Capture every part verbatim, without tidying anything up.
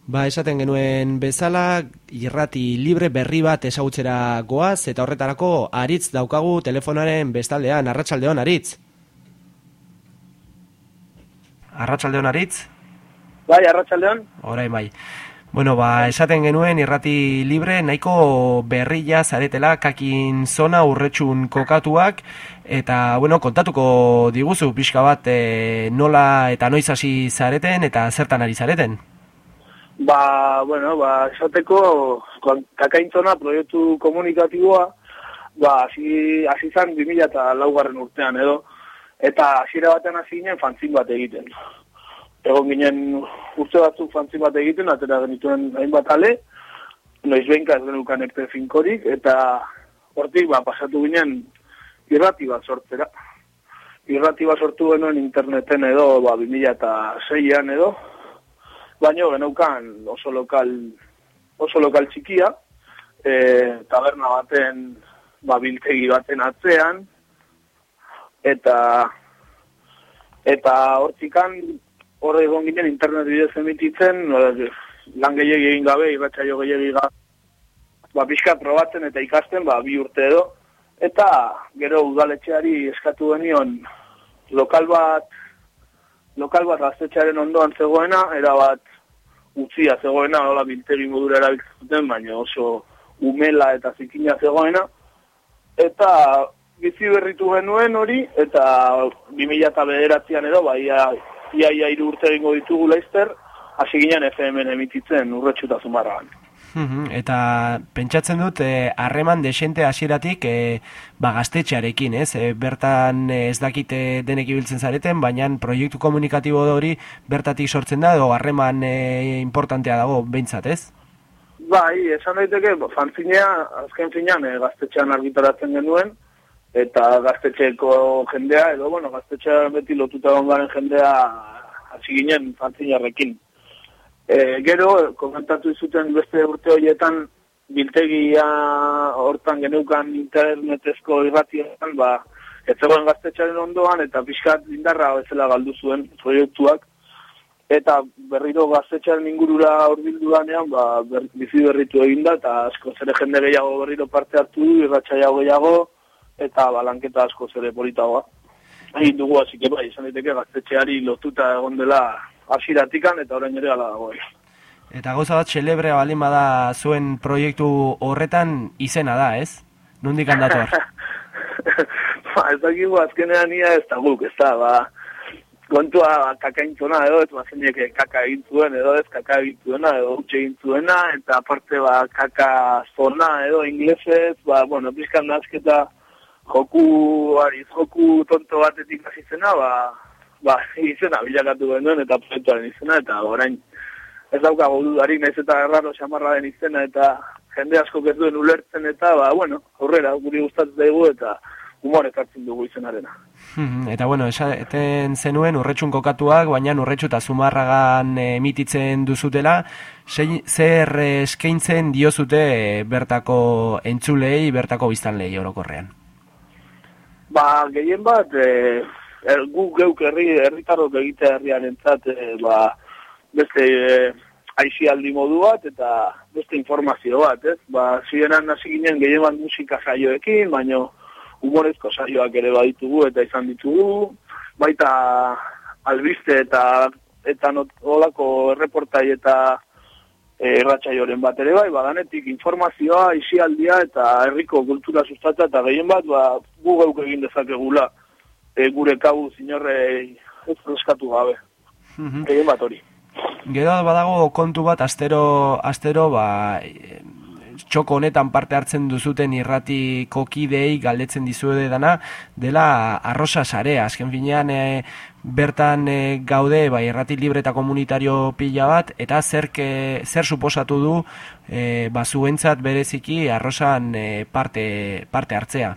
Ba, esaten genuen bezala, irrati libre berri bat ezagutzera goaz, eta horretarako Aritz daukagu telefonaren bestaldean. Arratsaldeon, Aritz. Arratsaldeon, Aritz. Bai, arratsaldeon. Orain bai. Bueno, ba, esaten genuen irrati libre nahiko berria zaretela, kakin zona urretxun kokatuak, eta, bueno, kontatuko diguzu pixka bat e, nola eta noiz hasi zareten eta zertan ari zareten? Ba, bueno, ba, esateko kakaintzona proiektu komunikatiboa, ba, hasi hasi zan bi mila laugarren urtean edo, eta hasiera batean hasi ginen fanzin bat egiten. Egon ginen urte batzuk fanzin bat egiten, atera genituen hainbat ale, noiz behinka ez genukan ekte finkorik, eta hortik ba, pasatu ginen irrati bat sortzera. Irrati bat sortu genuen interneten edo, ba, bi mila seian edo, baina geneukan oso lokal, oso lokal txikia, e, taberna baten, ba, biltegi baten atzean, eta eta hortzikan horre egon ginen internet bidez emititzen, lan gehiagi egin gabe, irratsaio gehiagi gabe, ba, pixka probatzen eta ikasten, ba, bi urte edo, eta gero udaletxeari eskatu genion lokal bat, lokal bat gaztetxearen ondoan zegoena, erabat utzia zegoena, hola biltegi modura erabiltzen zuten, baina oso umela eta zikina zegoena, eta bizi berritu genuen hori, eta bi mila bederatzian edo, ba, ia, ia, ia iru urte egingo ditugu laizter, hasi ginen F M-en emititzen urretxu eta Zumarragan. Eta pentsatzen dut, harreman eh, desente hasieratik eh, ba, gaztetxearekin, ez? Eh, bertan eh, ez dakite denek ibiltzen zareten, baina proiektu komunikatibo hori bertatik sortzen da, edo harreman eh, importantea dago, behintzat, ez? Bai, esan daiteke, fanzinea, azken finean, eh, gaztetxean argitaratzen genuen, eta gaztetxeeko jendea, edo, bueno, gaztetxean beti lotuta gongaren jendea hasi ginen fanzinarrekin. E, gero, komentatu izuten beste urte horietan, biltegia hortan geneukan internetezko irratietan, ba, ez zegoen gaztetxaren ondoan, eta pixkat indarra bezala galdu zuen proiektuak, eta berriro gaztetxaren ingurura hurbildu danean, ba, ber, bizi berritu eginda, eta asko zere jende gehiago berriro parte hartu du, irratsaio gehiago, eta balanketa asko zere politagoa. Egin dugu, hasi que bai, izan daiteke gaztetxeari lotuta egon dela hasieratikan eta orain ere hala dago. Eta gauza bat xelebrea baldin bada zuen proiektu horretan izena da, ez? Nondik handator? Ba, ez dakigu azkenean ia ez da guk, ez da, ba, kontua ba, kakaintzona edo, ez bazenek kaka egin zuen edo, ez kaka egin zuena edo, utxe egin zuena, eta aparte ba, kaka zona edo, inglesez, ba, bueno, pizkan nazketa joku, ariz, joku tonto batetik hasi zena, ba, ba, izena bilakatu genuen eta proiektuaren izena, eta orain ez daukago dudarik, naiz eta erraro xamarra den izena, eta jende asko ez duen ulertzen, eta, ba, bueno, aurrera, guri gustatzen dugu, eta humor ekartzen dugu izenarena. Eta, bueno, esaten zenuen urretxun kokatuak, baina urretxu eta Zumarragan emititzen duzutela, zer eskaintzen diozute bertako entzulei, bertako biztanlei orokorrean? Ba, gehien bat, e, er, gu geuk herri, herritarrok egite herriarentzat, e, ba, beste e, aizialdi modu bat eta beste informazio bat, ez? Ba, zirenan hasi ginen gehien bat musika saioekin, baina humorezko saioak ere baditugu eta izan ditugu, baita albiste eta eta not, olako erreportai eta erratsaioren bat ere bai, badanetik informazioa, isialdia eta herriko kultura sustatza eta gehien bat, ba, gu geuk egin dezakegula e, gure kabuz inorrei ez eskatu gabe. Mm-hmm. Gehien bat hori. Gero badago kontu bat, astero, astero, ba, txoko honetan parte hartzen duzuten irratiko kideei galdetzen dizuede dana, dela arrosa sarea. Azken finean, e, bertan e, gaude, ba, irrati libre eta komunitario pila bat, eta zer, ke, zer suposatu du e, ba, zuentzat bereziki arrosan e, parte, parte hartzea?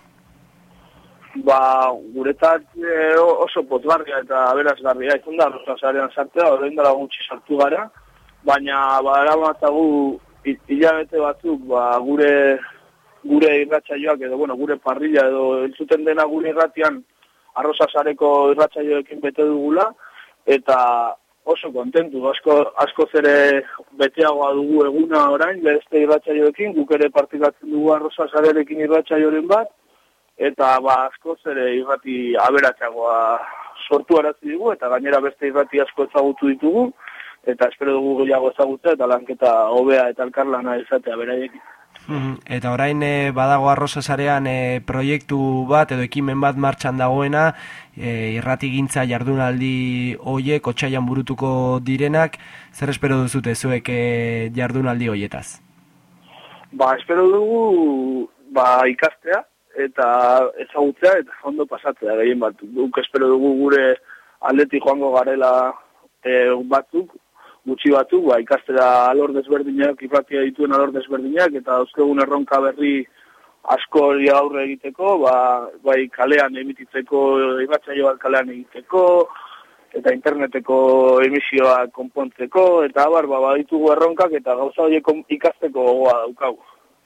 Ba, guretzat e, oso pozgarria eta aberasgarria izan da arrosa sarean sartzea, orain dela gutxi sartu gara, baina badara matagu hilabete batzuk, ba, gure gure irratsaioak edo, bueno, gure parrilla edo entzuten dena gure irratian arrosa sareko irratsaioekin bete dugula, eta oso kontentu, asko, asko zere beteagoa dugu eguna orain, beste irratsaioekin, guk ere partikatzen dugu Arrosa Sarearekin irratsaioren bat, eta ba, asko zere irrati aberatsagoa sortu arazi dugu, eta gainera beste irrati asko ezagutu ditugu, eta espero dugu gehiago ezagutzea, eta lanketa hobea eta elkarlana izatea beraiekin. Eta orain e, badago Arrosa Sarean e, proiektu bat edo ekimen bat martxan dagoena, e, irratigintza jardunaldi hoiek otsailean burutuko direnak, zer espero duzute zuek e, jardunaldi hoietaz? Ba, espero dugu ba, ikastea eta ezagutzea eta ondo pasatzea gehien bat. Duk espero dugu gure aldetik joango garela e, batzuk, gutxi batzuk, ba, ikastera alor desberdinak, irratia dituen alor desberdinak, eta dauzkegun erronka berri asko hori aurre egiteko, ba, bai kalean emititzeko, irratsaio bat kalean egiteko, eta interneteko emisioa konpontzeko, eta abar, ba, baditugu erronkak, eta gauza horiek ikasteko gogoa daukagu.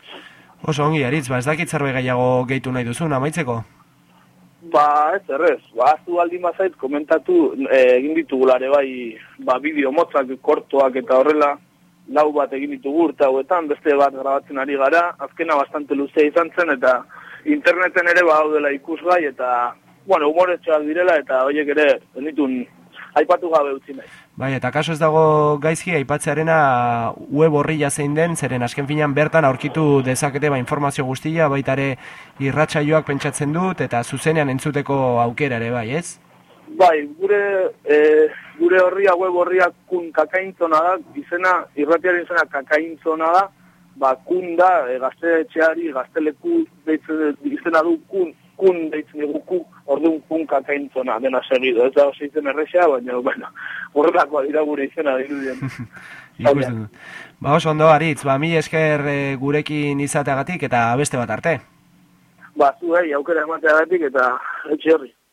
Oso ongi, Aritz, ba, ez dakit zerbait gehiago gehitu nahi duzun, amaitzeko? Ba, ez errez, ba, aztu aldi mazait komentatu, e, egin ditugulare bai, ba, bideo motzak, kortoak eta horrela, lau bat egin ditugu urte hauetan, beste bat grabatzen ari gara, azkena bastante luzea izan zen, eta interneten ere ba daudela ikusgai, eta, bueno, humoretxoak direla, eta horiek ere, benitun, aipatu gabe utzi nahi. Bai, eta kaso ez dago gaizki aipatzearena web horria zein den, zeren azken finean bertan aurkitu dezakete ba, informazio guztia, baitare irratsaioak pentsatzen dut, eta zuzenean entzuteko aukera ere, bai, ez? Bai, gure, e, gure horria, web horria kun kakaintzona da, izena, irratiaren izena kakaintzona da, ba, kun da, e, gaztetxeari, gazteleku deitzen, izena du kun, kun deitzen dugu, orduan kun kakaintzona dena segido. Ez da oso izen errexea, baina, bueno, horrelakoa dira gure izena dirudien. Ikusten dut. Ba, oso ondo, Aritz, ba, mi esker e, gurekin izateagatik eta beste bat arte. Ba, zu, aukera emateagatik eta etxe horri.